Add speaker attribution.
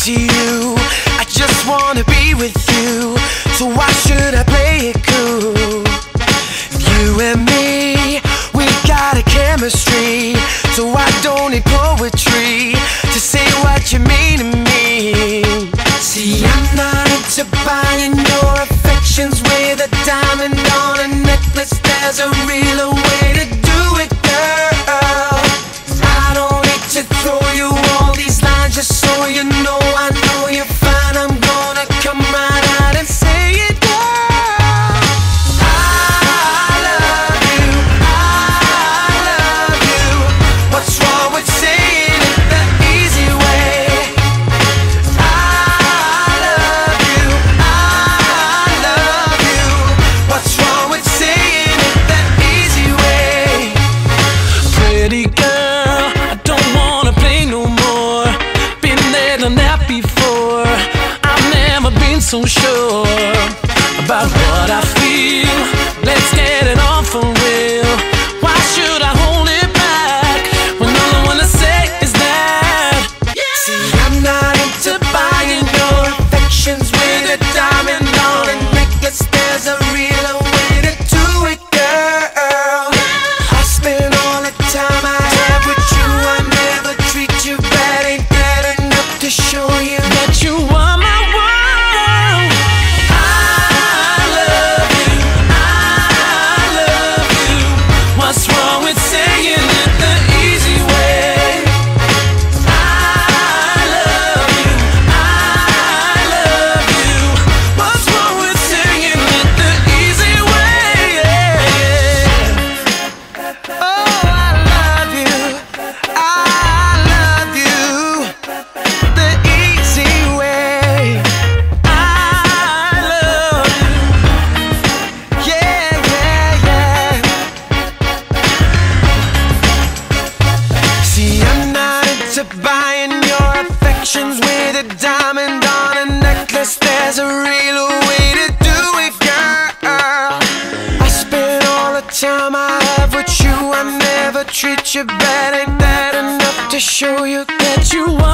Speaker 1: to you. I just wanna be with you, so why should I play it cool? You and me, we got a chemistry, so I don't need poetry to say what you mean to me. See, I'm not into buying your affections with a diamond on a necklace. There's a realer way to do it, girl. I don't need to throw you all these lines just so you know I know you're fine. I'm gonna come right out and say it, girl. I love you, I love you. What's wrong with saying it the easy way? I love you, I love you. What's wrong with saying it the easy way? Pretty girl, I don't wanna play no more. Been there, done that before. I've never been so sure about what I feel. Let's get it on for real. Why should I hold it back when all I wanna say is that? See, I'm not into buying your affections with a diamond on a necklace. There's a realer way to do it, girl. I spend all the time I have with you. I never treat you bad. Ain't that enough to show you that you are my world? I love you, I love you. What's wrong with saying it the easy way? I love you, I love you. What's wrong with saying it the easy way? Oh, I love you, I love you, the easy way. I love you, yeah, yeah, yeah. See, I'm not into buying your affections with a diamond on a necklace. There's a real way to do it, girl. I spend all the time I have with you. I never treat you bad. Ain't that enough to show you that you are